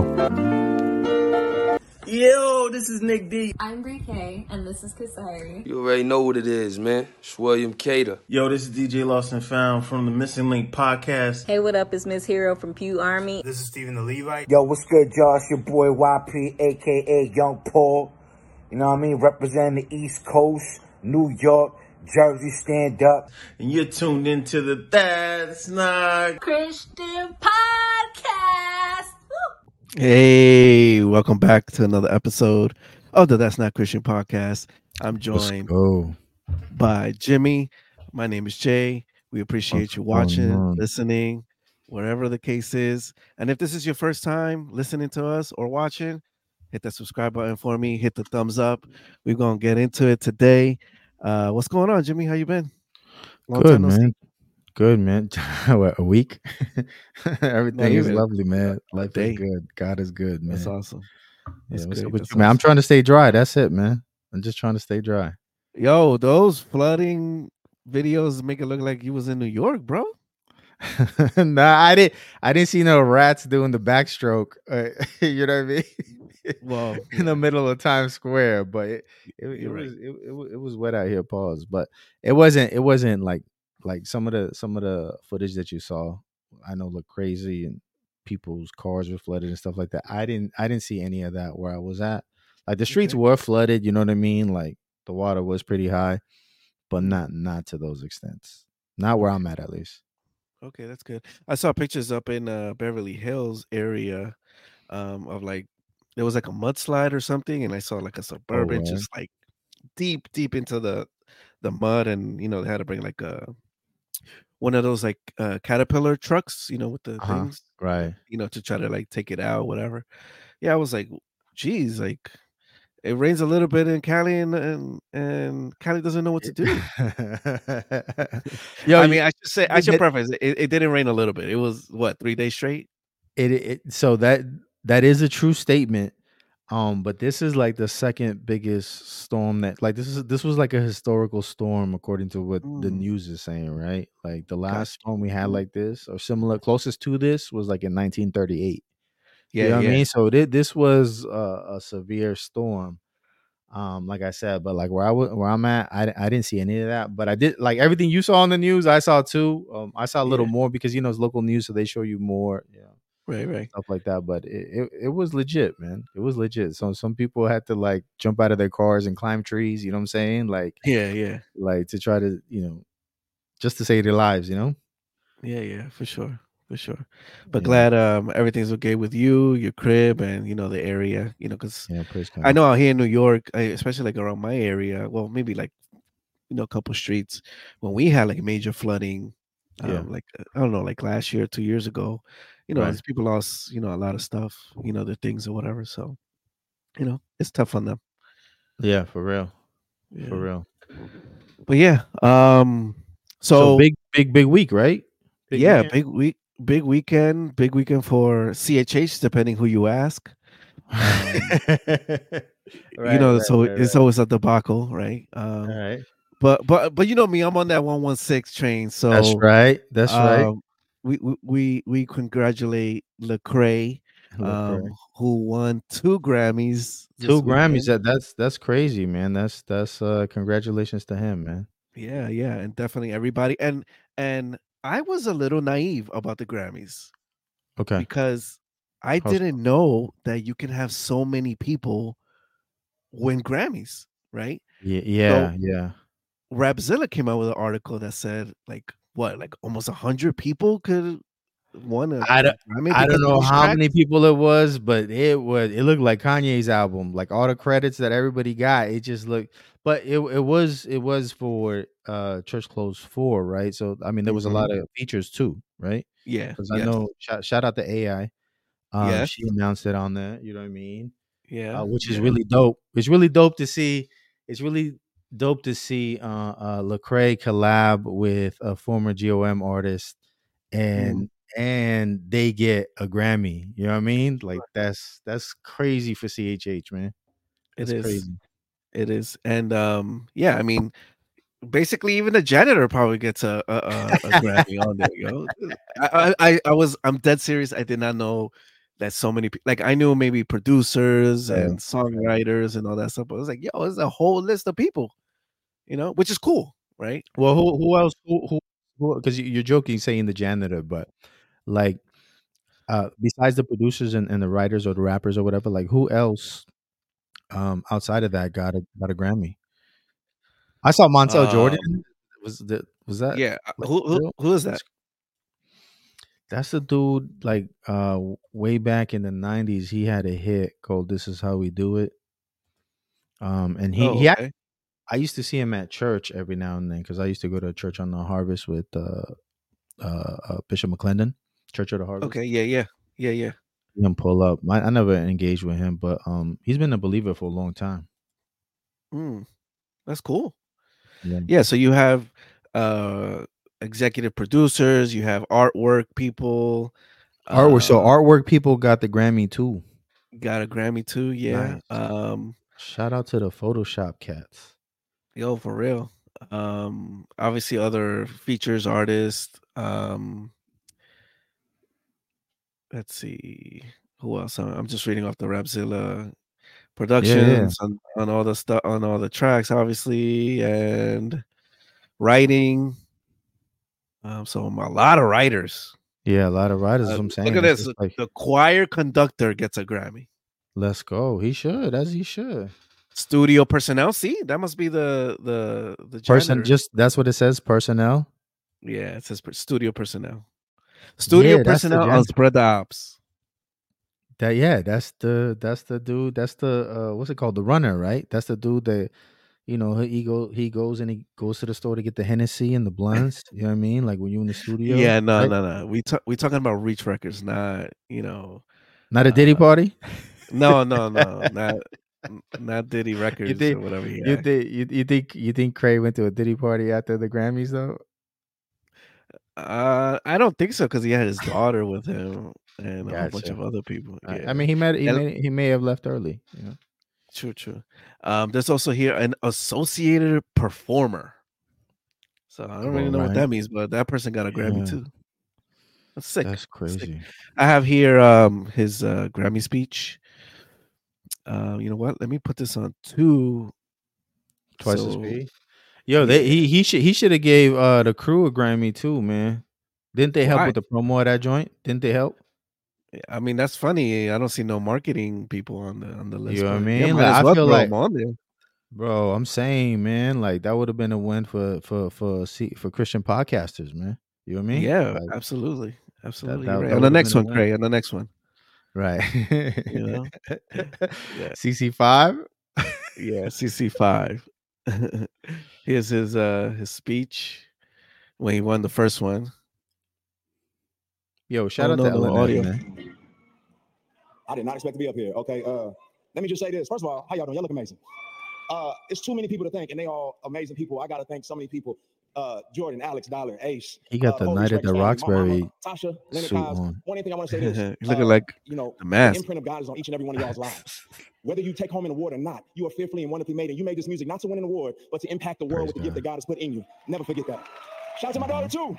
Yo, this is Nick D. I'm Brie K, and this is Kasari. You already know what it is, man. It's William Cater. Yo, this is DJ Lost and Found from the Missing Link podcast. Hey, what up? It's Miss Hero from Pew Army. This is Stephen the Levite. Yo, what's good, y'all? It's your boy YP, a.k.a. Young Paul. You know what I mean? Representing the East Coast, New York, Jersey, stand up. And you're tuned into the That's Not Christian Podcast! Woo! Hey, welcome back to another episode of the That's Not Christian Podcast. I'm joined by Jimmy. My name is Jay. We appreciate you watching, listening, whatever the case is. And if this is your first time listening to us or watching, hit that subscribe button for me. Hit the thumbs up. We're going to get into it today. What's going on, Jimmy? How you been? Good, man. Good, man. What, a week? Everything is lovely, man. Life is good. God is good, man. That's awesome. That's what's great. up with That's you, man? I'm awesome. trying to stay dry. That's it, man. I'm just trying to stay dry. Yo, those flooding videos make it look like you was in New York, bro. Nah, I didn't see no rats doing the backstroke. You know what I mean? Well, in the middle of Times Square, but it right. was wet out here. Pause. But it wasn't like some of the footage that you saw. I know looked crazy and people's cars were flooded and stuff like that. I didn't see any of that where I was at. Like the streets were flooded. You know what I mean? Like the water was pretty high, but not to those extents. Not where I'm at least. Okay, that's good. I saw pictures up in Beverly Hills area of like there was like a mudslide or something, and I saw like a Suburban just like deep into the mud, and you know they had to bring like one of those like Caterpillar trucks, you know, with the things, right? You know, to try to like take it out, whatever. Yeah, I was like, geez, like it rains a little bit in Cali, and Cali doesn't know what to do. Yo, I mean, I should preface it didn't rain a little bit. It was what, 3 days straight. So that is a true statement. But this is like the second biggest storm that like this was like a historical storm according to what the news is saying, right? Like the last storm we had like this or similar closest to this was like in 1938. Yeah, you know what I mean? So this was a severe storm. Like I said, but like where I'm at, I didn't see any of that, but I did like everything you saw on the news. I saw too. I saw a little more because you know it's local news, so they show you more. Yeah. Right. Stuff like that, but it was legit, man. It was legit. So some people had to like jump out of their cars and climb trees. You know what I'm saying? Like like to try to just to save their lives. You know? Yeah, for sure. But glad everything's okay with you, your crib, and you know the area. You know, because I know out here in New York, especially like around my area. Well, maybe like a couple streets when we had like major flooding. Like I don't know, like last year, 2 years ago. You know, these people lost, a lot of stuff, their things or whatever. So, it's tough on them. Yeah, for real. Yeah. For real. But yeah, so big week, right? Big weekend for CHH, depending who you ask. It's always a debacle, right? All right. But you know me, I'm on that 116 train. So that's right. We congratulate Lecrae, who won 2 Grammys. 2 Grammys. That's crazy, man. That's congratulations to him, man. Yeah, and definitely everybody. And I was a little naive about the Grammys. Okay. Because I didn't know that you can have so many people win Grammys, right? Yeah. Rapzilla came out with an article that said like almost 100 people could won a Grammy. I don't know how many people it was, but it looked like Kanye's album. Like all the credits that everybody got, it just looked. But it was for Church Clothes 4, right? So I mean, there was a lot of features too, right? Yeah, because I know. Shout out to AI. She announced it on there. You know what I mean? Yeah, which is really dope. It's really dope to see. It's really dope to see Lecrae collab with a former GOM artist, and they get a Grammy. You know what I mean? Like that's crazy for CHH, man. It is crazy. It is, and I mean, basically, even the janitor probably gets a Grammy on there. I'm dead serious. I did not know that so many like I knew maybe producers and songwriters and all that stuff, but it was like, yo, there's a whole list of people, which is cool, right? Well, who else? Who? Because you're joking saying the janitor, but like, besides the producers and the writers or the rappers or whatever, like who else, outside of that got a Grammy? I saw Montel Jordan. Was that? Yeah. Like, Who is that? That's the dude. Like, way back in the 90s, he had a hit called "This Is How We Do It." And Okay. I used to see him at church every now and then because I used to go to church on the Harvest with Bishop McClendon, Church of the Harvest. Okay, yeah. Him pull up. I never engaged with him, but he's been a believer for a long time. That's cool. Yeah. So you have executive producers, you have artwork people. Artwork people got the Grammy too. Got a Grammy too, yeah. Nice. Shout out to the Photoshop cats. Yo, for real. Obviously other features artists. Let's see who else. I'm just reading off the Rapzilla productions on all the stuff, on all the tracks, obviously, and writing. So a lot of writers. Yeah, a lot of writers. I'm saying. Look at this. The choir conductor gets a Grammy. Let's go. He should, as he should. Studio personnel. See, that must be the person. Just that's what it says. Personnel. Yeah, it says studio personnel. Studio personnel on Spread the Ops. That's the dude. That's the what's it called? The runner, right? That's the dude that he goes and he goes to the store to get the Hennessy and the blunts. You know what I mean? Like when you're in the studio. Yeah, no. We talking about Reach Records, not not a Diddy party. No, not Diddy Records or whatever. You think Cray went to a Diddy party after the Grammys though? I don't think so because he had his daughter with him and a whole bunch of other people. Yeah. I mean, he may have left early. True. There's also here an associated performer. So I don't really know what that means, but that person got a Grammy too. That's sick. That's crazy. Sick. I have here his Grammy speech. You know what? Let me put this on twice the speed. Yo, he should have gave the crew a Grammy too, man. Didn't they help with the promo of that joint? Didn't they help? I mean, that's funny. I don't see no marketing people on the list. You know what I mean? Yeah, like, I feel like on there. Bro, I'm saying, man, like that would have been a win for Christian podcasters, man. You know what I mean? Yeah, like, absolutely. That on the next one, Craig. On the next one. Right. Yeah. CC5? Yeah, CC5. Here's his speech when he won the first one. Yo, shout out to LNF, audio. Man. I did not expect to be up here. Okay, let me just say this. First of all, how y'all doing? Y'all look amazing. It's too many people to thank, and they all amazing people. I got to thank so many people. Jordan, Alex, Dollar, Ace. He got the Night at the Roxbury Tasha, suit on. One thing I want to say is, he's looking like the mask. imprint of God is on each and every one of y'all's lives. Whether you take home an award or not, you are fearfully and wonderfully made, and you made this music not to win an award, but to impact the world with the gift that God has put in you. Never forget that. Shout out to my daughter too.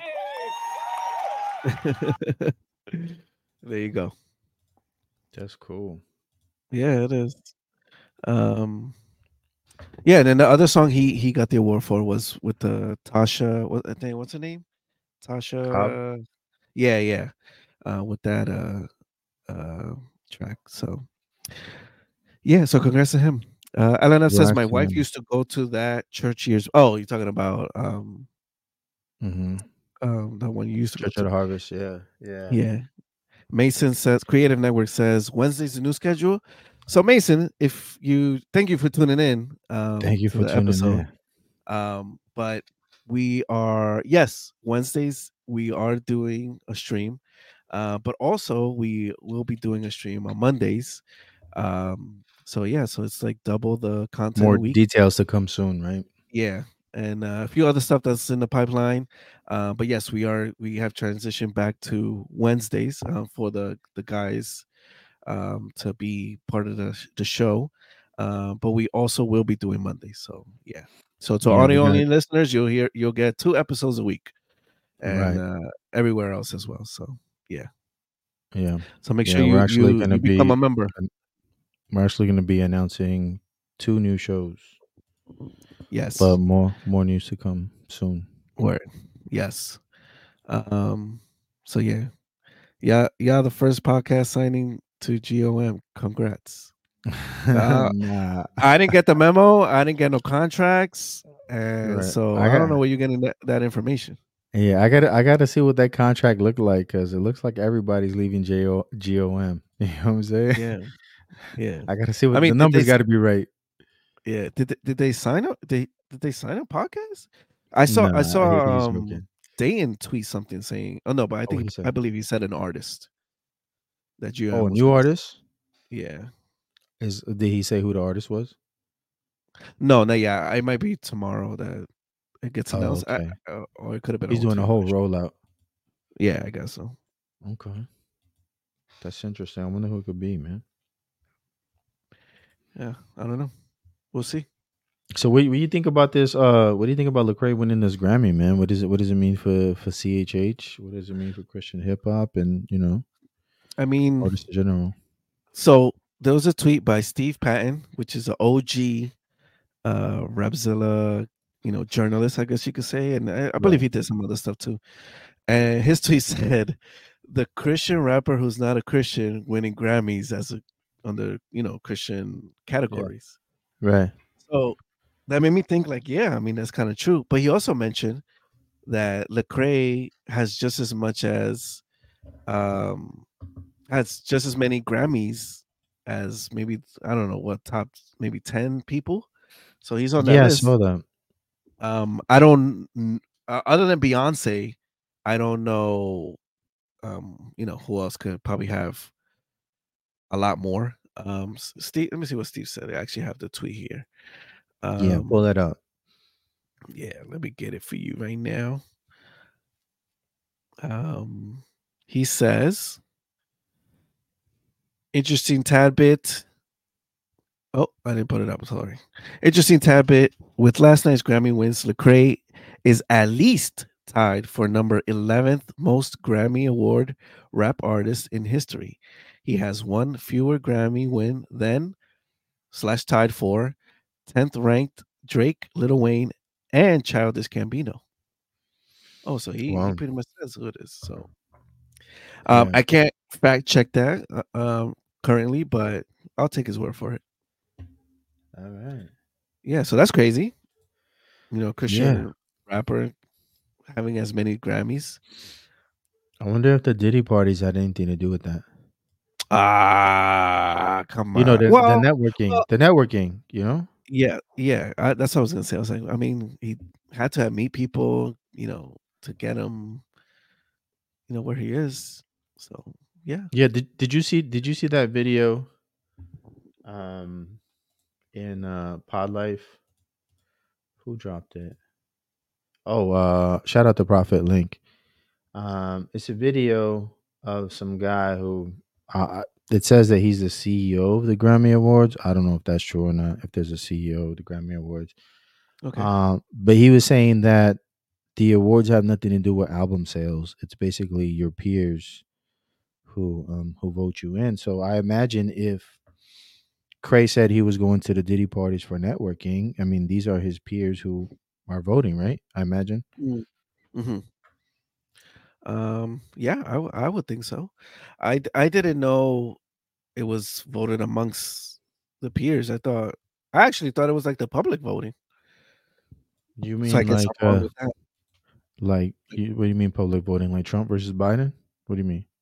There you go. That's cool. Yeah, it is. Yeah, and then the other song he got the award for was with the Tasha. What's her name? Tasha. Cobb. Yeah. With that track. So yeah, so congrats to him. LNF says my wife used to go to that church years. Oh, you're talking about the one you used to Church go to. of the Harvest. Yeah. Mason says Creative Network says Wednesday's the new schedule. So Mason, thank you for tuning in. Thank you for tuning in. But we are Wednesdays we are doing a stream, but also we will be doing a stream on Mondays. So it's like double the content. More details to come soon, right? Yeah, and a few other stuff that's in the pipeline. But yes, we have transitioned back to Wednesdays for the guys to be part of the show. But we also will be doing Mondays. So yeah. So to audio only listeners, you'll get 2 episodes a week, and everywhere else as well. So yeah. Yeah. So make Yeah, sure we're you actually you gonna you become be a member. we're actually gonna be announcing 2 new shows, but Yes. more news to come soon. Word. Yes. So yeah. Yeah, the first podcast signing to GOM. Congrats. Nah. I didn't get the memo. I didn't get no contracts. And Right. so I I don't got know where you're getting that information. Yeah, I gotta see what that contract looked like because it looks like everybody's leaving GOM. You know what I'm saying? Yeah. Yeah. I gotta see I what mean, the numbers got to be right. did they sign up? Did they sign a podcast? I Nah, he's saw joking. Dayton tweet something saying, oh no, but Oh, he I said, believe he said an artist that "Oh, GM a was new gonna artist." yeah. Did he say who the artist was? No, yeah. It might be tomorrow that it gets Oh, announced. okay. Or it could have been a He's whole doing a tweet. whole rollout. Yeah, I guess so. Okay, that's interesting. I wonder who it could be, man. Yeah, I don't know. We'll see. So, what do you think about this? What do you think about Lecrae winning this Grammy, man? What does it mean for CHH? What does it mean for Christian hip hop and I mean, artists in general? so there was a tweet by Steve Patton, which is an OG Rapzilla, journalist, I guess you could say. And I believe he did some other stuff too. And his tweet said, the Christian rapper who's not a Christian winning Grammys under Christian categories. Yeah. Right. So that made me think like, yeah, I mean, that's kind of true. But he also mentioned that Lecrae has just as much as has just as many Grammys as maybe, I don't know what, top maybe 10 people. So he's on that list. I saw that. I don't other than Beyonce, I don't know who else could probably have a lot more. Steve, let me see what Steve said. I actually have the tweet here. Yeah, pull that up. Yeah, let me get it for you right now. He says, interesting tad bit. Oh, I didn't put it up. Sorry. Interesting tad bit. With last night's Grammy wins, Lecrae is at least tied for number 11th most Grammy Award rap artist in history. He has one fewer Grammy win than / tied for 10th ranked Drake, Lil Wayne, and Childish Gambino. Oh, so he pretty much says who it is. So I can't fact check that currently, but I'll take his word for it. All right. Yeah, so that's crazy. Christian rapper having as many Grammys. I wonder if the Diddy parties had anything to do with that. Come on. The networking. The networking, Yeah. That's what I was gonna say. I was like, I mean, he had to meet people, to get him, where he is. So yeah. Yeah. Did you see that video? In Pod Life, who dropped it? Oh, shout out to Prophet Link. It's a video of some guy who it says that he's the CEO of the Grammy Awards. I don't know if that's true or not. If there's a CEO of the Grammy Awards, okay. But he was saying that the awards have nothing to do with album sales. It's basically your peers who vote you in. So I imagine if Cray said he was going to the Diddy parties for networking, I mean, these are his peers who are voting, right? I imagine. Mm-hmm. Yeah, I would think so. I didn't know it was voted amongst the peers. I actually thought it was like the public voting. You mean so I guess I'm wrong with that. What do you mean public voting? Like Trump versus Biden? What do you mean?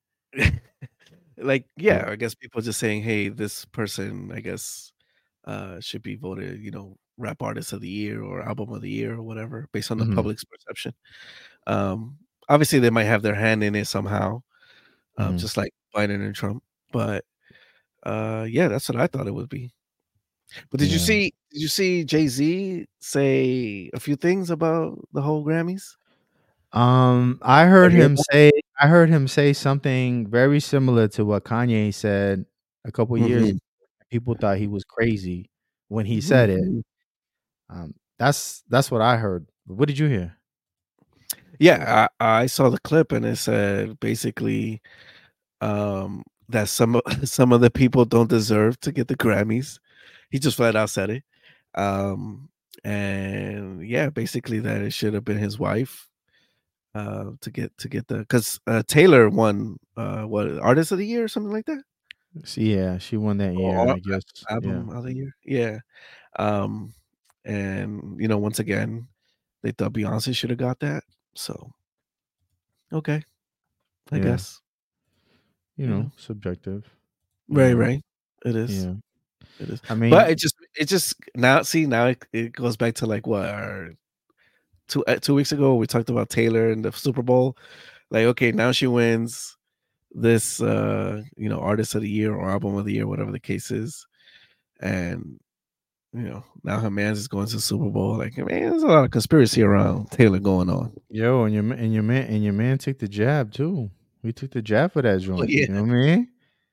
I guess people just saying, hey, this person, I guess, should be voted, rap artist of the year or album of the year or whatever, based on the public's perception. Obviously they might have their hand in it somehow, just like Biden and Trump. But that's what I thought it would be. But did you see Jay-Z say a few things about the whole Grammys? I heard him say something very similar to what Kanye said a couple years ago. People thought he was crazy when he said it. That's what I heard. What did you hear? Yeah, I saw the clip and it said basically that some of the people don't deserve to get the Grammys. He just flat out said it. And yeah, basically that it should have been his wife to get the, because Taylor won what, artist of the year or something like that. Yeah, she won that year, Or I guess. album of the year. Yeah. And once again, they thought Beyonce should have got that. So okay, I Yeah. guess. Subjective. Right. It is. Yeah. It is. I mean, but it just now it goes back to like what, 2 weeks ago we talked about Taylor and the Super Bowl. Like, okay, now she wins this artist of the year or album of the year, whatever the case is, and now her man's is going to the Super Bowl. Like, man, there's a lot of conspiracy around Taylor going on. Yo, and your man took the jab too. We took the jab for that joint. Yeah. You know what I mean?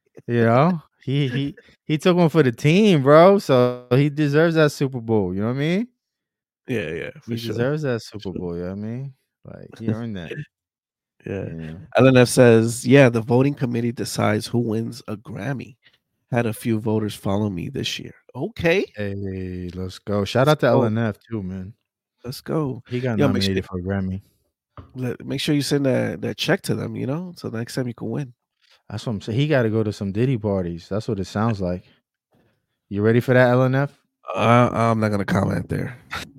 He took one for the team, bro. So he deserves that Super Bowl. You know what I mean? Yeah, he deserves that Super Bowl. You know what I mean? Like, he earned that. Yeah. LNF says, yeah, the voting committee decides who wins a Grammy. Had a few voters follow me this year. Okay. Hey, let's go. Shout out to LNF too, man. Let's go. He got nominated for a Grammy. Make sure you send that check to them, so the next time you can win. That's what I'm saying. He got to go to some Diddy parties. That's what it sounds like. You ready for that, LNF? I'm not going to comment there.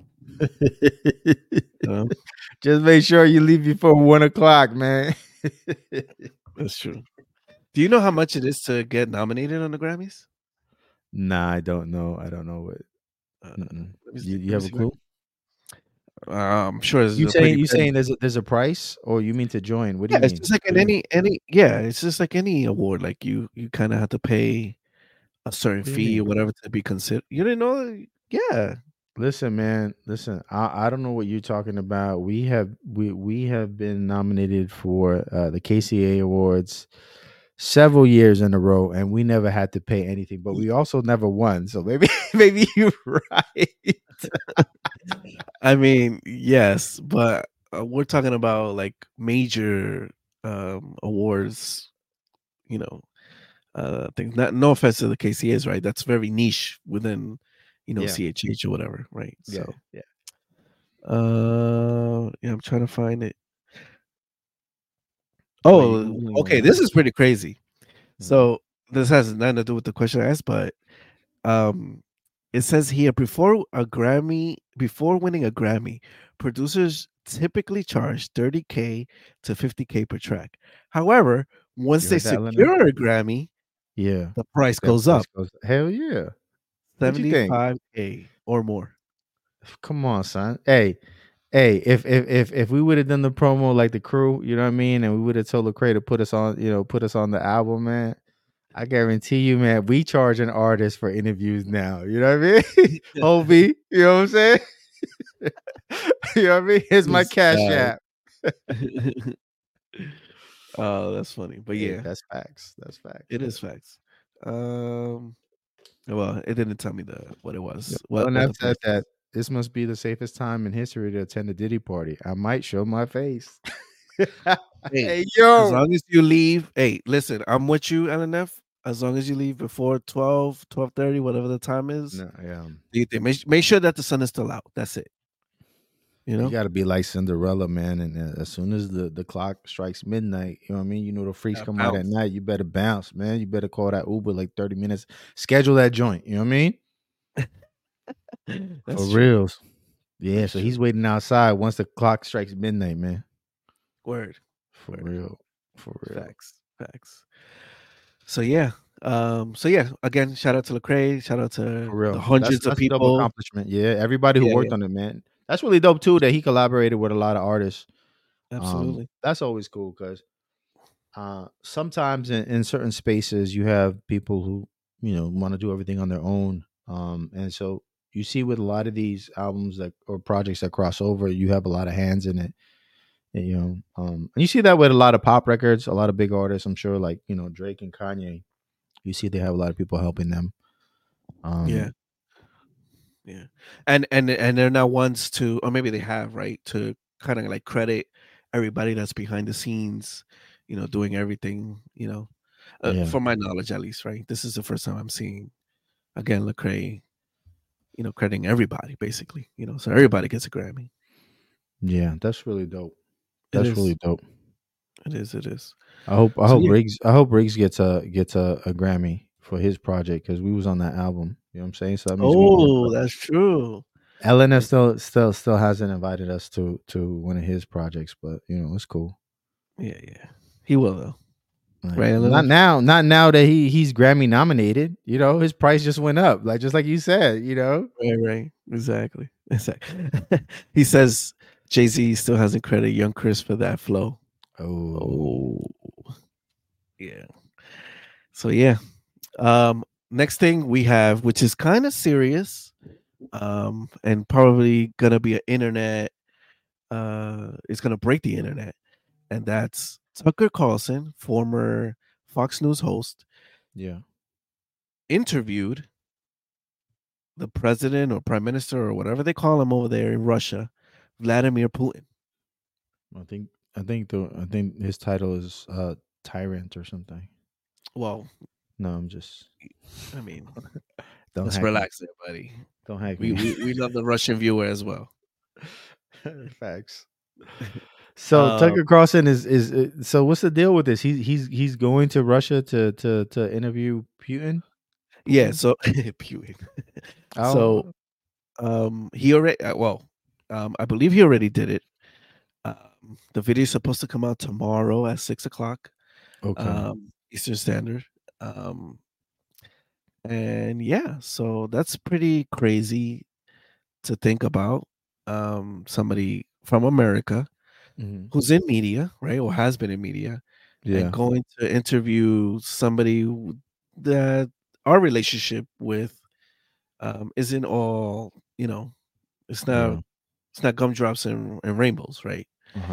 Just make sure you leave before 1:00, man. That's true. Do you know how much it is to get nominated on the Grammys? Nah, I don't know. I don't know what. You have a clue? I'm sure. You saying there's a price, or you mean to join? What do you mean? It's just like it's just like any award. Like you kind of have to pay a certain fee or whatever to be considered. You didn't know? Yeah. Listen, man. Listen, I don't know what you're talking about. We have been nominated for the KCA Awards several years in a row, and we never had to pay anything. But we also never won. So maybe you're right. I mean, yes, but we're talking about like major awards. Things. No offense to the KCAs, right? That's very niche within. CHH or whatever, right? Yeah, so yeah. I'm trying to find it. Oh, okay. This is pretty crazy. So this has nothing to do with the question I asked, but it says here before winning a Grammy, producers typically charge $30,000 to $50,000 per track. However, once they secure a Grammy, the price goes up. Hell yeah. $75,000 or more. Come on, son. Hey, if we would have done the promo like the Crew, you know what I mean, and we would have told Lecrae to put us on the album, man, I guarantee you, man, we charge an artist for interviews now. You know what I mean? Hovey, you know what I'm saying? You know what I mean? Here's my Cash App. Oh, that's funny. But yeah, that's facts. That's facts. It is facts. Well, it didn't tell me what it was. Well, and I've said that this must be the safest time in history to attend a Diddy party. I might show my face. Hey, yo. As long as you leave, hey, listen, I'm with you, LNF. As long as you leave before 12, 12:30, whatever the time is. No, yeah. Make sure that the sun is still out. That's it. You got to be like Cinderella, man. And as soon as the clock strikes midnight, you know what I mean? The freaks come out at night. You better bounce, man. You better call that Uber like 30 minutes. Schedule that joint. You know what I mean? For reals. Yeah, so he's waiting outside once the clock strikes midnight, man. Word. For real. Facts. So yeah. Again, shout out to Lecrae. Shout out to the hundreds of people. Dope accomplishment. Yeah, everybody who worked on it, man. That's really dope too that he collaborated with a lot of artists. Absolutely. That's always cool because sometimes in certain spaces you have people who want to do everything on their own. And so you see with a lot of these albums or projects that cross over, you have a lot of hands in it. And, and you see that with a lot of pop records, a lot of big artists, I'm sure, like Drake and Kanye. You see they have a lot of people helping them. Yeah, and they're not ones to, or maybe they have, right, to kind of like credit everybody that's behind the scenes, doing everything, Yeah. from my knowledge, at least. Right, this is the first time I'm seeing again Lecrae, crediting everybody basically. So everybody gets a Grammy. Yeah, that's really dope. It That's is. really dope. It is. It is. I hope So, yeah. Riggs gets a Grammy for his project because we was on that album. You know what I'm saying? So that means That's true. LNF still hasn't invited us to one of his projects, but it's cool. Yeah. He will though. Right? Not now that he's Grammy nominated. His price just went up, just like you said. Right. Exactly. He says Jay-Z still hasn't credited Young Chris for that flow. Oh. Yeah. So yeah. Next thing we have, which is kind of serious, and probably gonna be an internet. It's gonna break the internet, and that's Tucker Carlson, former Fox News host. Yeah. Interviewed the president or prime minister or whatever they call him over there in Russia, Vladimir Putin. I think his title is tyrant or something. Well, no, I'm just. I mean, let's relax there, buddy. Don't hack me. We love the Russian viewer as well. Facts. So Tucker Carlson is so what's the deal with this? He's going to Russia to interview Putin. Yeah, so Putin. So he already I believe he already did it. The video is supposed to come out tomorrow at 6:00. Okay. Eastern Standard. And yeah, so that's pretty crazy to think about. Somebody from America who's in media, right, or has been in media, and going to interview somebody that our relationship with isn't all, it's not gumdrops and rainbows, right?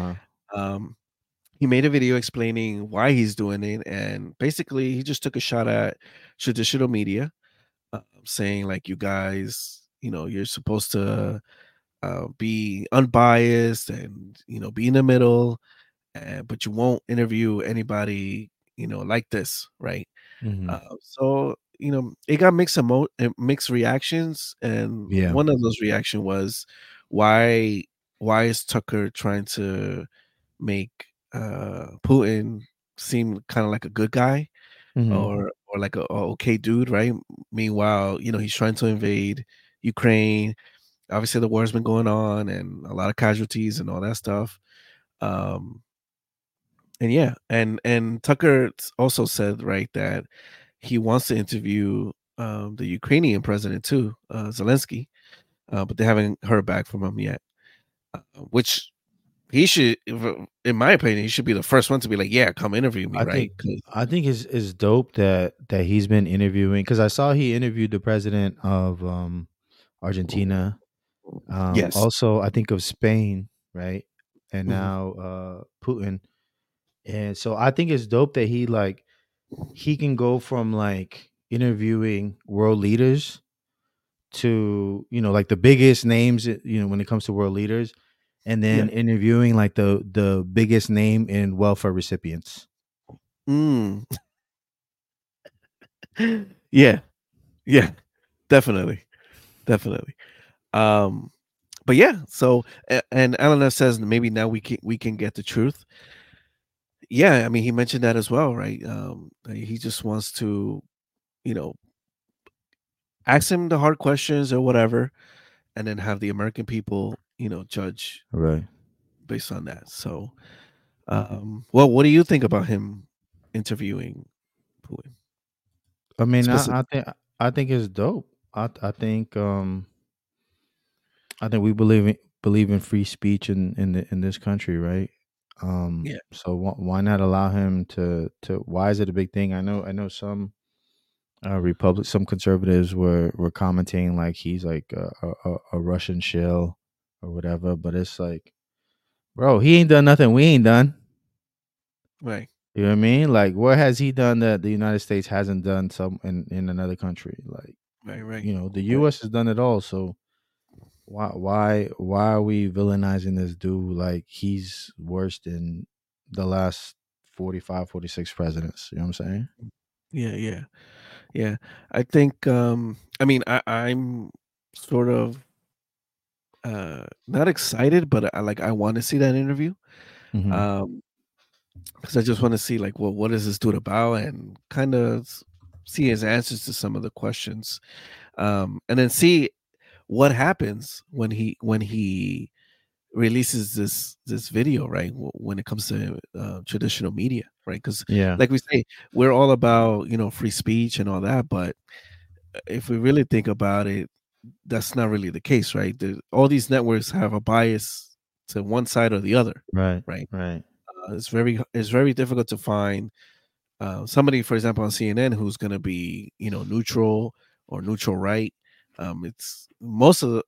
He made a video explaining why he's doing it, and basically he just took a shot at traditional media, saying like, you guys, you're supposed to be unbiased and be in the middle, but you won't interview anybody like this, right? So it got mixed reactions, and one of those reaction was why is Tucker trying to make Putin seem kind of like a good guy, or like a okay dude, right? Meanwhile, he's trying to invade Ukraine. Obviously, the war's been going on and a lot of casualties and all that stuff. And yeah, and Tucker also said, right, that he wants to interview the Ukrainian president too, Zelensky, but they haven't heard back from him yet. Which he should, in my opinion, he should be the first one to be like, yeah, come interview me, right? I think it's dope that he's been interviewing, because I saw he interviewed the president of Argentina. Yes. Also, I think of Spain, right? And now Putin. And so I think it's dope that he can go from like interviewing world leaders to, like the biggest names, when it comes to world leaders, and then interviewing like the biggest name in welfare recipients. Yeah, definitely. But yeah, so and LNF says maybe now we can get the truth. Yeah, I mean, he mentioned that as well, right? He just wants to, ask him the hard questions or whatever, and then have the American people, judge right based on that. So, well, what do you think about him interviewing Putin? I mean, I think it's dope. I think we believe in free speech in this country, right? So why not allow him to? Why is it a big thing? I know some some conservatives were commenting like he's like a Russian shill or whatever, but it's like, bro, he ain't done nothing we ain't done. Right. You know what I mean? Like, what has he done that the United States hasn't done some in another country? Like, right. The U.S. has done it all. So why are we villainizing this dude like he's worse than the last 45, 46 presidents. You know what I'm saying? Yeah. I think I mean I'm sort of not excited, but I want to see that interview. Mhm. Because I just want to see like, well, what is this dude about, and kind of see his answers to some of the questions, and then see what happens when he releases this video, right? When it comes to traditional media, right? Because Yeah. like we say, we're all about free speech and all that, but if we really think about it, that's not really the case, right? All these networks have a bias to one side or the other, Right. right? Right. It's very difficult to find somebody, for example, on CNN who's going to be neutral or neutral right. It's most of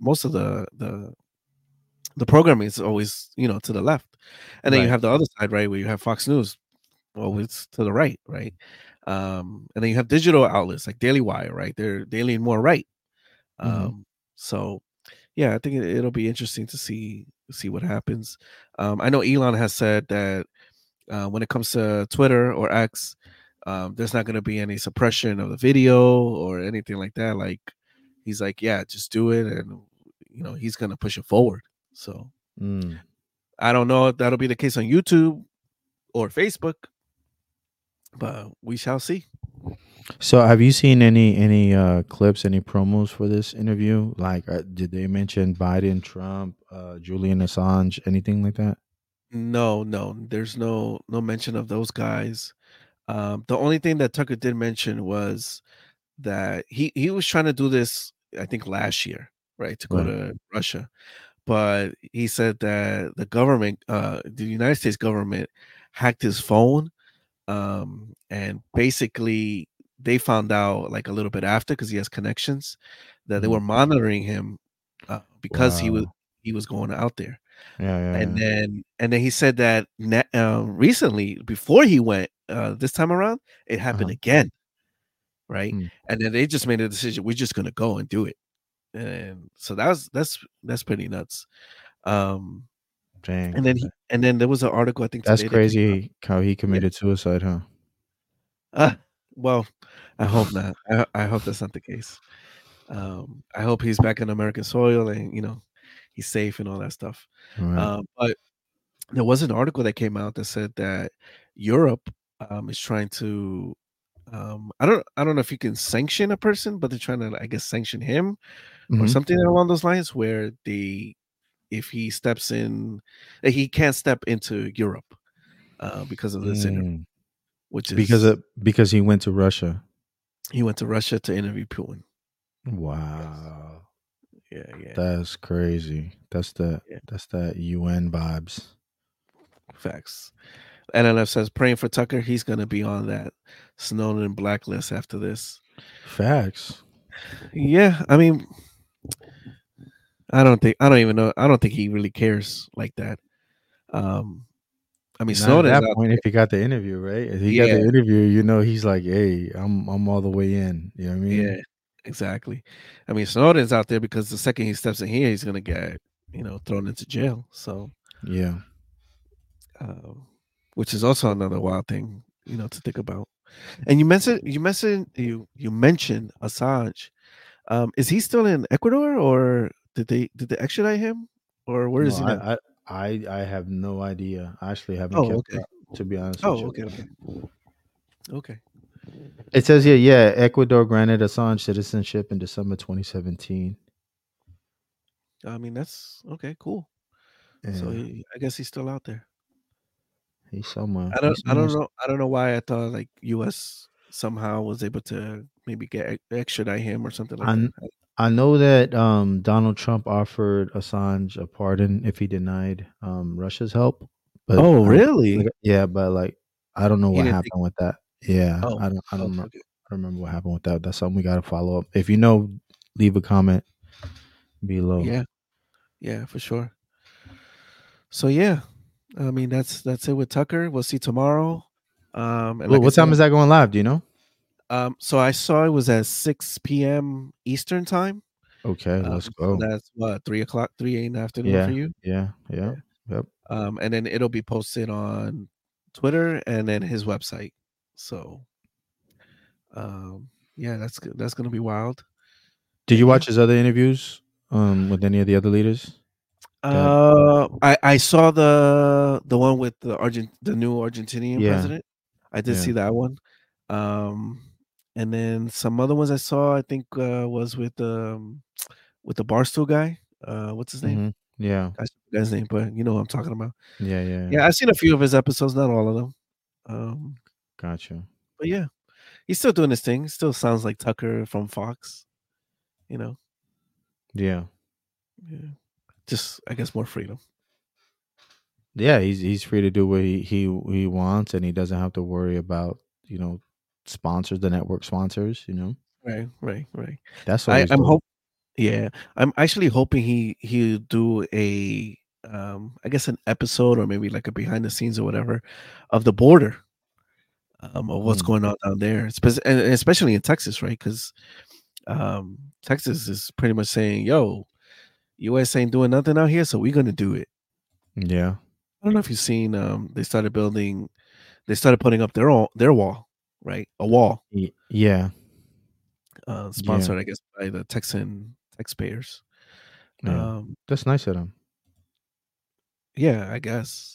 the programming is always to the left, and then you Right. have the other side, right, where you have Fox News. Well, it's to the right, right? And then you have digital outlets like Daily Wire, right? They're lean more right. Mhm. So yeah, I think it'll be interesting to see what happens. I know Elon has said that when it comes to Twitter or X, there's not going to be any suppression of the video or anything like that. Like he's like, yeah, just do it, and he's going to push it forward. So Mm. I don't know if that'll be the case on YouTube or Facebook, but we shall see. So, have you seen any clips, any promos for this interview? Like, did they mention Biden, Trump, Julian Assange, anything like that? No, there's no mention of those guys. The only thing that Tucker did mention was that he was trying to do this, I think, last year, right, to go Right. to Russia, but he said that the government, the United States government, hacked his phone, and basically they found out like a little bit after, because he has connections, that they were Mhm. monitoring him because Wow. he was going out there. Yeah, yeah, And yeah. then he said that recently, before he went this time around, it happened Uh-huh. again, right? Mm. And then they just made a decision, we're just gonna go and do it. And so that's pretty nuts. Um, Dang. and then there was an article, I think, That's today that came out. crazy how he Yeah. committed suicide, huh? Well, I hope not. I hope that's not the case. I hope he's back on American soil, and he's safe and all that stuff. Right. But there was an article that came out that said that Europe is trying to I don't know if you can sanction a person, but they're trying to, I guess, sanction him or Mhm. something along those lines, where if he steps in, that he can't step into Europe because of this interview, Mm. which is Because he went to Russia. he went to Russia to interview Putin. Wow. Yeah. That's crazy. That's Yeah. that UN vibes. Facts. NLF says praying for Tucker. He's gonna be on that Snowden blacklist after this. Facts. Yeah, I mean, I don't even know. I don't think he really cares like that. I mean, Not at Snowden's that out point there. if he got the interview, right? If he got Yeah, the interview, he's like, "Hey, I'm all the way in." You know what I mean? yeah, exactly. I mean, Snowden's out there because the second he steps in here, he's gonna get thrown into jail. So, Yeah. which is also another wild thing to think about. And you mentioned Assange. Is he still in Ecuador, or did they extradite him, or where No, is he now? I have no idea. I actually haven't Oh, kept okay. up, to be honest with Oh, you. okay. It says here, yeah, Ecuador granted Assange citizenship in December 2017. I mean, that's okay. Cool. So Yeah, I guess he's still out there. he's somewhere. I don't know. I don't know why I thought like U.S. somehow was able to maybe get extradite him or something like I that. I know that Donald Trump offered Assange a pardon if he denied Russia's help, but Oh, really? yeah, but like I don't know He what didn't think. happened with that. Yeah, Oh, I don't know. okay. I don't remember what happened with that. That's something we got to follow up. If you know, leave a comment below. Yeah, for sure. So yeah, I mean that's it with Tucker. We'll see tomorrow. And like I What time said, is that going live? Do you know? so I saw it was at 6 p.m. Eastern time. Okay, let's So go. that's what 3 o'clock, 3 in the afternoon for Yeah, you. yeah, yeah. Yeah. Yep. And then it'll be posted on Twitter, and then his website. So, yeah, that's gonna be wild. Did you Yeah. watch his other interviews with any of the other leaders? I saw the one with the new Argentinian Yeah. president. I did Yeah. see that one. And then some other ones I saw, I think, was with the Barstool guy. What's his name? Mhm. Yeah. I forgot his name, but you know what I'm talking about. Yeah. Yeah, I've seen a few of his episodes, not all of them. Gotcha. But yeah, he's still doing his thing. Still sounds like Tucker from Fox. You know, Yeah. yeah. Just I guess more freedom. Yeah, he's free to do what he wants, and he doesn't have to worry about sponsors, the network sponsors. Right. That's always I'm dope. Yeah, I'm actually hoping he'll do a I guess an episode or maybe like a behind the scenes or whatever of the border, of what's going on down there, and especially in Texas, right? Because Texas is pretty much saying, "Yo, U.S. ain't doing nothing out here, so we're gonna do it." Yeah. I don't know if you've seen. They started putting up their wall, right? A wall, Yeah. sponsored, I guess, by the Texan taxpayers. Yeah. That's nice of them. Yeah, I guess.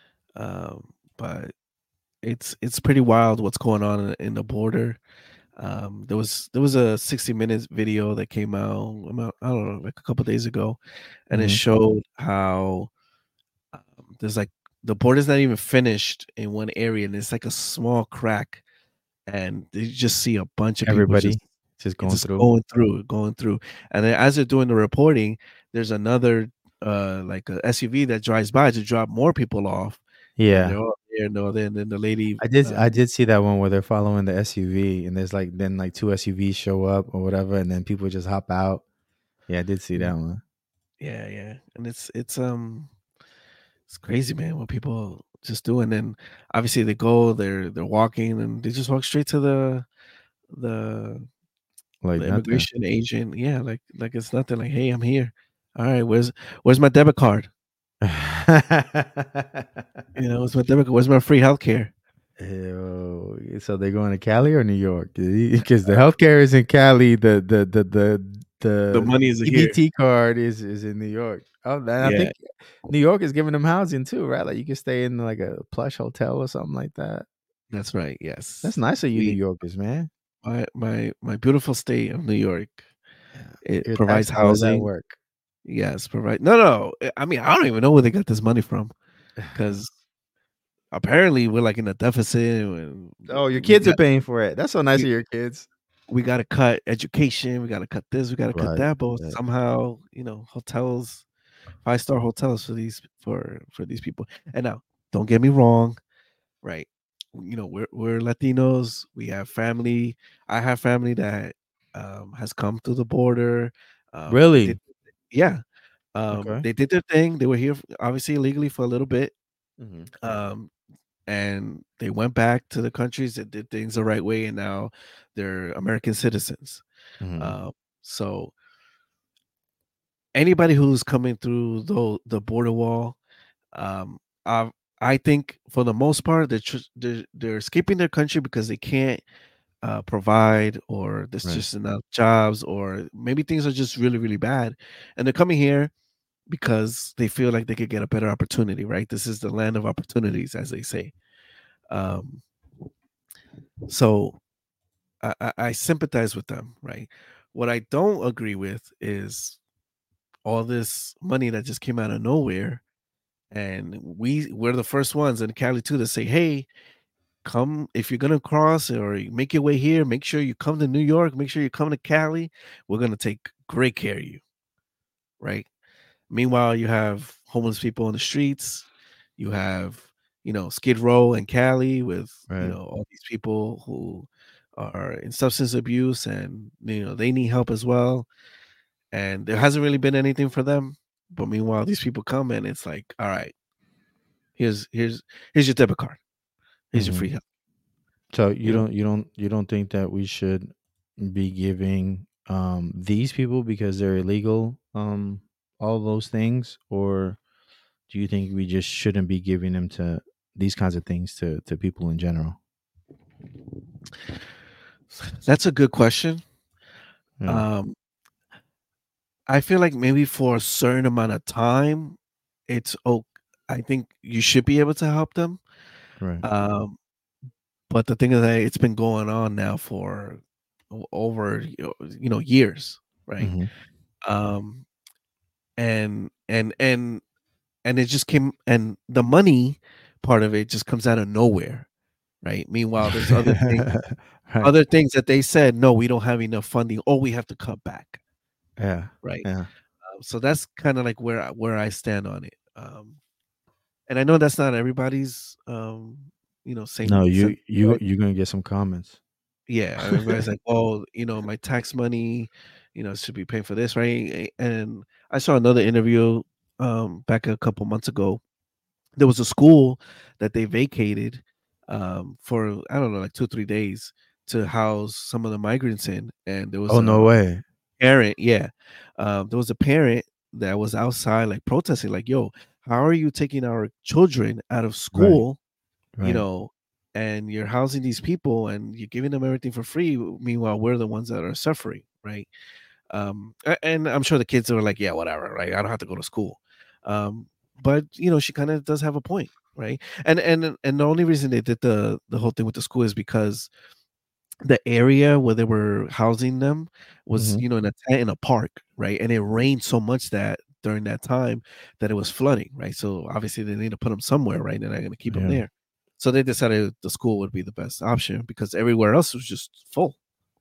But it's pretty wild what's going on in the border. There was a 60 minutes video that came out I don't know, like a couple days ago, and it showed how there's like the border's not even finished in one area, and it's like a small crack, and you just see a bunch of Everybody people just going through. And then as they're doing the reporting, there's another like a SUV that drives by to drop more people off. Yeah. They're all there, no, then the lady. I did see that one where they're following the SUV, and there's then two SUVs show up or whatever, and then people just hop out. Yeah, I did see that one. Yeah, and it's crazy, man, what people just do. And then obviously they go, they're walking, and they just walk straight to the immigration agent. Yeah, like it's nothing. Like, hey, I'm here. All right, where's my debit card? Where's my debit card? Where's my free healthcare? So they're going to Cali or New York? Because the healthcare is in Cali. The money is EBT card is in New York. Oh, I think New York is giving them housing too, right? Like you can stay in like a plush hotel or something like that. That's right. Yes, that's nice of you, New Yorkers, man. My beautiful state of New York. It provides housing. How does that work? Yes, provide. No. I mean, I don't even know where they got this money from, because apparently we're like in a deficit. Your kids are paying for it. That's so nice of your kids. We got to cut education. We got to cut this. We got to cut that. But somehow, hotels, 5-star hotels for these people. And now, don't get me wrong, right? We're Latinos. We have family. I have family that has come through the border. Really? Yeah. They did their thing. They were here obviously illegally for a little bit. And they went back to the countries that did things the right way, and now they're American citizens. So anybody who's coming through the border wall, I think for the most part they're escaping their country because they can't provide, or there's just enough jobs, or maybe things are just really, really bad, and they're coming here because they feel like they could get a better opportunity, right? This is the land of opportunities, as they say. So I sympathize with them, right? What I don't agree with is all this money that just came out of nowhere, and we're the first ones in Cali too to say, hey, come, if you're gonna cross or make your way here, make sure you come to New York, make sure you come to Cali. We're gonna take great care of you, right? Meanwhile, you have homeless people on the streets. You have, Skid Row and Cali with, all these people who are in substance abuse, and, they need help as well. And there hasn't really been anything for them. But meanwhile, these people come, and it's like, all right, here's your debit card. Here's your free help. So you don't think that we should be giving these people, because they're illegal, all those things, or do you think we just shouldn't be giving them to these kinds of things to people in general? That's a good question. Yeah. I feel like maybe for a certain amount of time, it's I think you should be able to help them. Right. But the thing is that it's been going on now for over years, right? Mhm. And it just came, and the money part of it just comes out of nowhere, right? Meanwhile, there's other things, Right. other things that they said, no, we don't have enough funding. Oh, we have to cut back, Yeah. right? Yeah. So that's kind of like where I stand on it. And I know that's not everybody's, same. No, Sense, you're gonna get some comments. yeah, everybody's like, oh, my tax money, should be paying for this, right? And I saw another interview back a couple months ago. There was a school that they vacated for, I don't know, like 2 or 3 days to house some of the migrants in, and there was Oh, no way. parent, yeah. There was a parent that was outside like protesting, like, yo, how are you taking our children out of school, Right. and you're housing these people and you're giving them everything for free. Meanwhile, we're the ones that are suffering, right? And I'm sure the kids are like, yeah, whatever, right? I don't have to go to school. But she kind of does have a point, right? And the only reason they did the whole thing with the school is because the area where they were housing them was, Mhm. in a park, right? And it rained so much that during that time that it was flooding, right? So obviously they need to put them somewhere, right? They're not going to keep them Yeah. there. So they decided the school would be the best option because everywhere else was just full.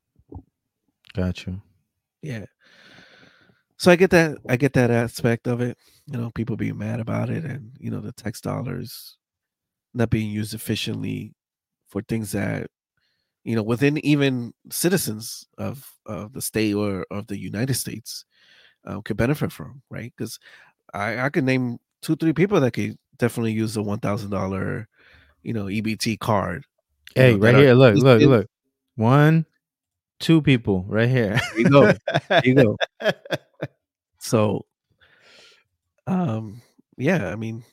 Got you. Yeah. So I get that aspect of it. People being mad about it, and the tax dollars not being used efficiently for things that within even citizens of the state or of the United States could benefit from, right? Because I could name 2-3 people that could definitely use a $1,000 EBT card. Hey, That right are here. Look, look, citizens. look. 1, 2 people right here. There you go. There you go. So, yeah, I mean,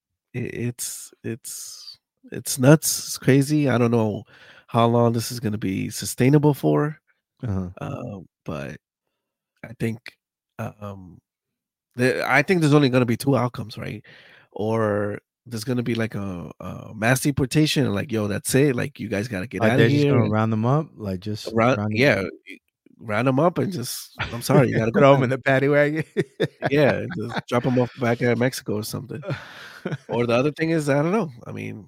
it's nuts. It's crazy. I don't know how long this is going to be sustainable for, Uh-huh. but I think um, I think there's only going to be 2 outcomes, right? Or there's going to be like a mass deportation, and like, yo, that's it. Like, you guys got to get Like out of they're just here. gonna And round them up, like just round them, yeah, round them up and just, I'm sorry, you got to go throw them back. in the paddy wagon. Yeah, just drop them off back at Mexico or something. Or the other thing is, I don't know. I mean,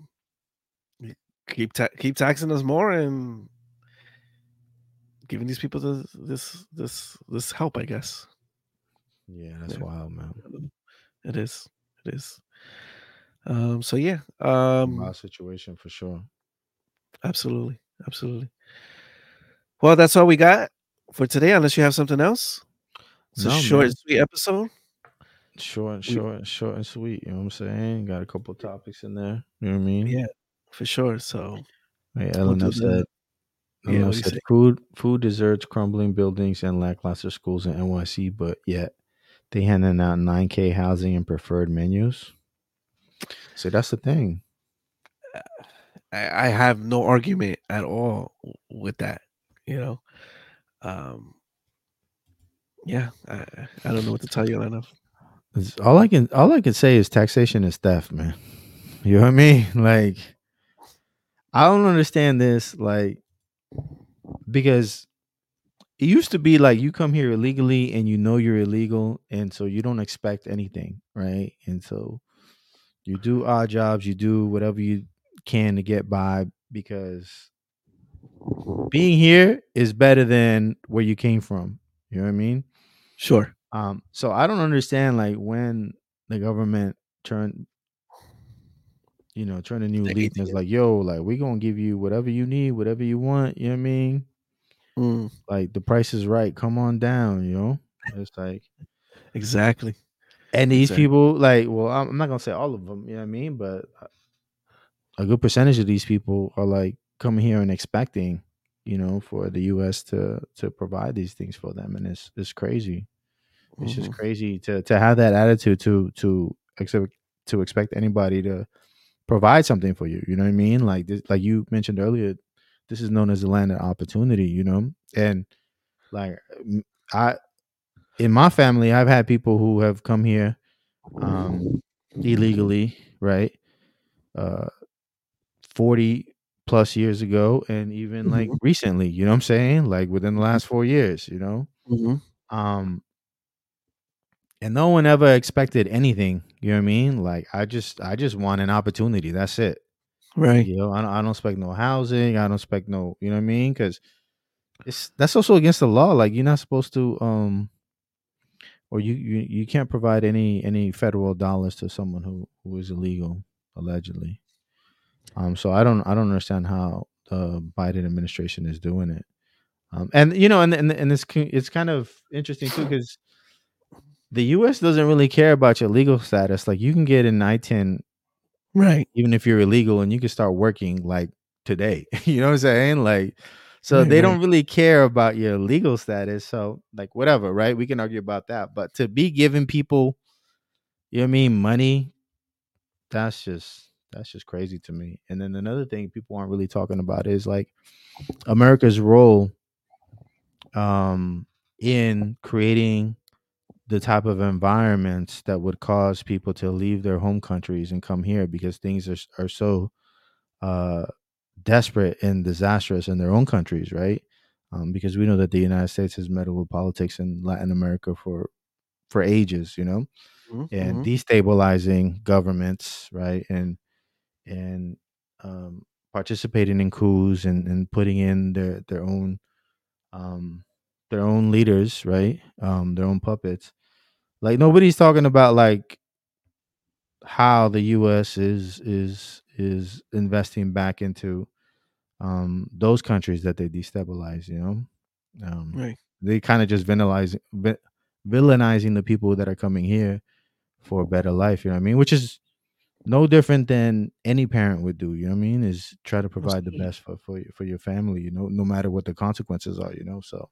keep taxing us more and giving these people this help, I guess. Yeah, that's Yeah. wild, man. It is. It is. So yeah. Wild situation for sure. Absolutely. Absolutely. Well, that's all we got for today, unless you have something else. It's a No, short man. and sweet episode. Short and sweet. You know what I'm saying? Got a couple topics in there. You know what I mean? Yeah, for sure. So Hey, we'll do said. yeah, what Eleanor do you said say? food deserts, crumbling buildings, and lackluster schools in NYC, but yet they handing out 9K housing and preferred menus. So that's the thing. I have no argument at all with that. Yeah, I don't know what to tell you, Lena. All I can say is taxation is theft, man. You know what I mean? Like, I don't understand this, like, because it used to be like you come here illegally and you know you're illegal, and so you don't expect anything, right? And so you do odd jobs, you do whatever you can to get by, because being here is better than where you came from. You know what I mean? Sure. So I don't understand, like, when the government turned a new leaf and it's like, yo, like, we're gonna give you whatever you need, whatever you want. You know what I mean? Like, the price is right. Come on down. It's like, exactly. And these people, like, well, I'm not gonna say all of them. You know what I mean? But a good percentage of these people are like coming here and expecting, for the U.S. to provide these things for them, and it's crazy. It's just crazy to have that attitude to expect anybody to provide something for you. You know what I mean? Like this, like you mentioned earlier, this is known as the land of opportunity. You know, and like I in my family, I've had people who have come here illegally, right? 40 plus years ago, and even like recently, you know what I'm saying? Like within the last 4 years, you know? And no one ever expected anything, you know what I mean? Like I just want an opportunity. That's it. Right. You know, I don't expect no housing. I don't expect no, you know what I mean? Because that's also against the law. Like you're not supposed to or you can't provide any federal dollars to someone who is illegal, allegedly. So I don't understand how the Biden administration is doing it. And you know, and it's kind of interesting too, because the U.S. doesn't really care about your legal status. Like you can get an I-10, right, even if you're illegal, and you can start working like today. You know what I'm saying? Like, so they don't really care about your legal status. So like whatever, right? We can argue about that, but to be giving people, you know what I mean, money, that's just crazy to me. And then another thing people aren't really talking about is like America's role in creating the type of environments that would cause people to leave their home countries and come here because things are so desperate and disastrous in their own countries, right? Because we know that the United States has meddled with politics in Latin America for ages, you know, and destabilizing governments, right? And participating in coups and putting in their own leaders, right? Their own puppets. Like nobody's talking about like how the U.S. is investing back into those countries that they destabilize. You know, right. they kind of just villainizing the people that are coming here for a better life. You know what I mean? Which is no different than any parent would do. You know what I mean? Is try to provide the best for your family. You know, no matter what the consequences are. You know, so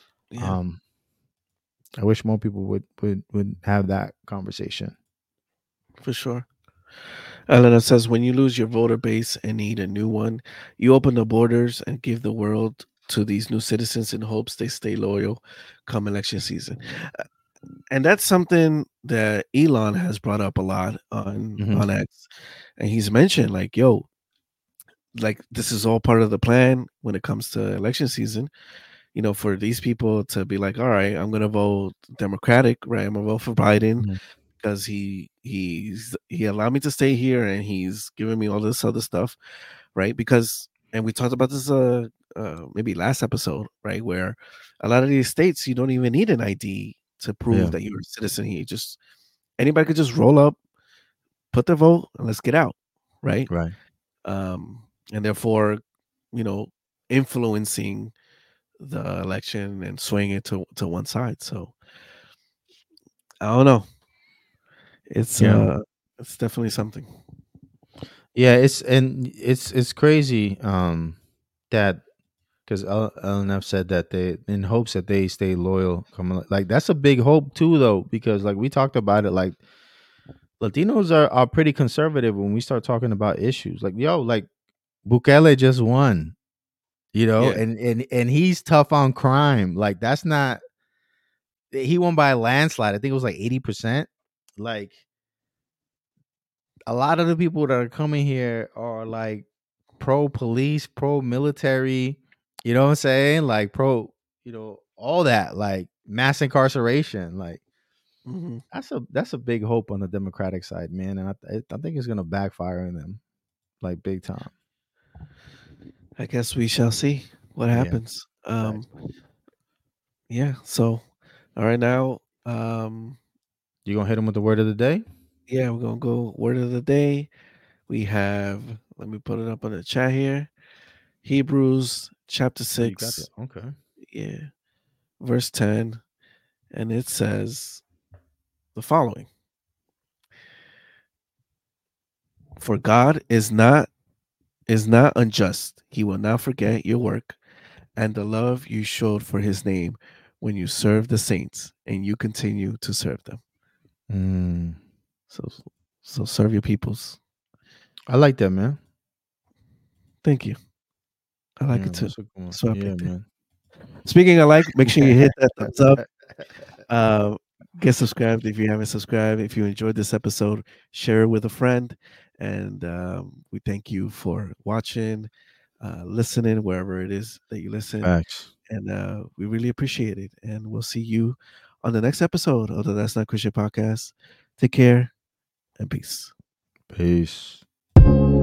I wish more people would have that conversation. For sure. Elena says, when you lose your voter base and need a new one, you open the borders and give the world to these new citizens in hopes they stay loyal come election season. And that's something that Elon has brought up a lot on X. And he's mentioned like, yo, like this is all part of the plan when it comes to election season, you know, for these people to be like, all right, I'm going to vote Democratic, right? I'm going to vote for Biden because he allowed me to stay here and he's giving me all this other stuff, right? Because, and we talked about this maybe last episode, right, where a lot of these states you don't even need an ID to prove that you're a citizen here. Just anybody could just roll up, put their vote, and let's get out, right? And therefore, you know, influencing the election and swaying it to one side. So I don't know. It's definitely something. Yeah, it's crazy that because LNF said that they in hopes that they stay loyal. Like that's a big hope too, though, because like we talked about it, like Latinos are pretty conservative when we start talking about issues. Like like Bukele just won, you know, and he's tough on crime. Like that's not. He won by a landslide. I think it was like 80%. Like a lot of the people that are coming here are like pro police, pro military, you know what I'm saying? Like pro, you know, all that, like mass incarceration. Like that's a big hope on the Democratic side, man. And I think it's gonna backfire on them like big time. I guess we shall see what happens. Yeah. So all right now, you gonna hit him with the word of the day? Yeah, we're gonna go word of the day. We have, let me put it up on the chat here. Hebrews chapter 6. Okay. Yeah. Verse 10. And it says the following. For God is not unjust. He will not forget your work and the love you showed for his name when you serve the saints and you continue to serve them. So serve your peoples. I like that, man. Thank you. I like it too. So I yeah, man. Speaking of like, make sure you hit that thumbs up. Get subscribed if you haven't subscribed. If you enjoyed this episode, share it with a friend. And we thank you for watching, listening, wherever it is that you listen. Facts. And we really appreciate it. And we'll see you on the next episode of the That's Not Christian podcast. Take care and peace. Peace.